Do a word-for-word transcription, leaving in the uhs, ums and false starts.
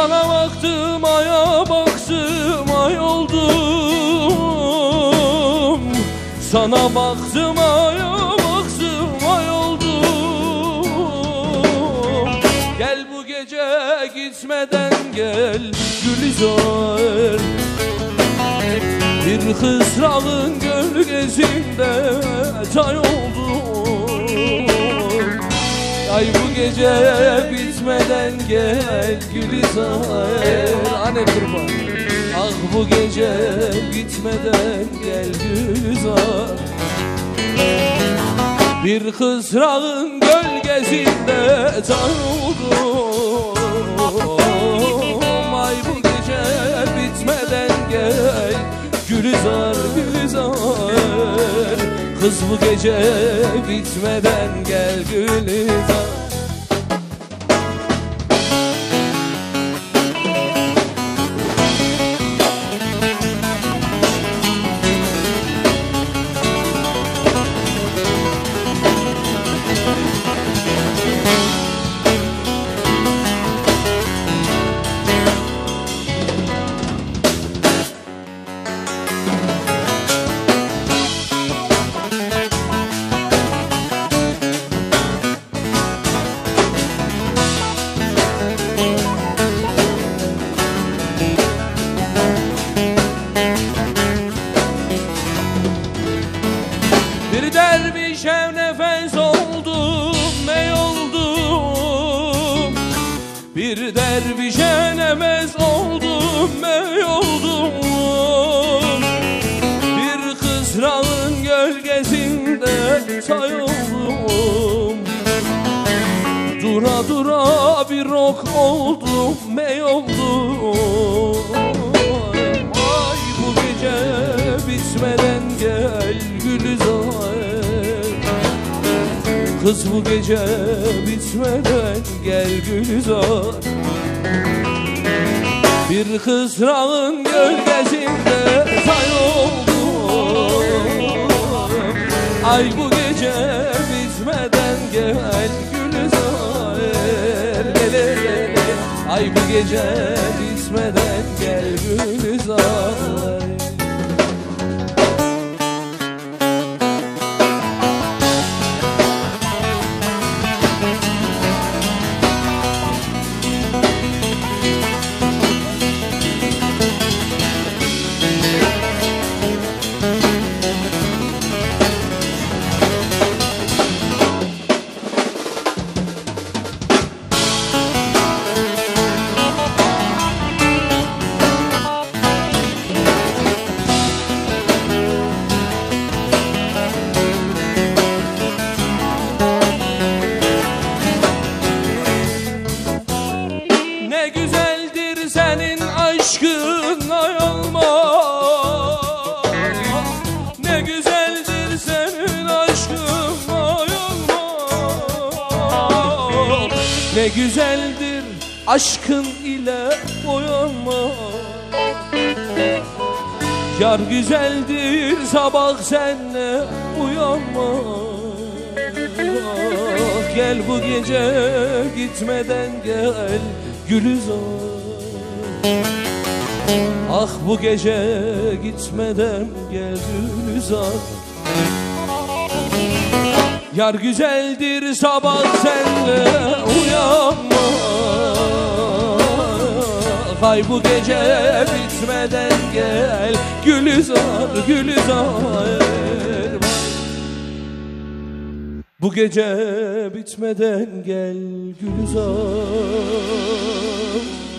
Sana baktım, aya baktım, ay oldum. Sana baktım, aya baktım, ay oldum. Gel bu gece gitmeden gel Gülizar. Bir kısrağın gölgesinde tay oldum. Ay bu gece bitmeden gel Gülizar. Anne kurban. Ah bu gece bitmeden gel Gülizar. Bir kısrağın gölgesinde tay oldum. Ay bu gece bitmeden gel Gülizar, Gülizar. Kız bu gece bitmeden gel Gülizar. Bir dervişe nefes oldum, ey oldum. Bir dervişe nefes oldum, ey oldum. Bir kısrağın gölgesinde say oldum. Dura dura bir rok oldum, ey oldum. Ay bu gece bitmeden gel Gülizar. Kız bu gece bitmeden gel Gülizar. Bir kısrağın gölgesinde say oldum. Ay bu gece bitmeden gel Gülizar. Lele lele. Ay bu gece bitmeden gel Gülizar. Ne güzeldir senin aşkın ay olmaz. Ne güzeldir senin aşkın ay olmaz. Ne güzeldir aşkın ile boyanmaz. Yar güzeldir sabah senle uyanmaz. Gel bu gece gitmeden gel Gülizar. Ah bu gece gitmeden gel Gülizar. Yar güzeldir sabah senle uyanma. Ay bu gece bitmeden gel Gülizar, Gülizar. Bu gece bitmeden gel Gülizar.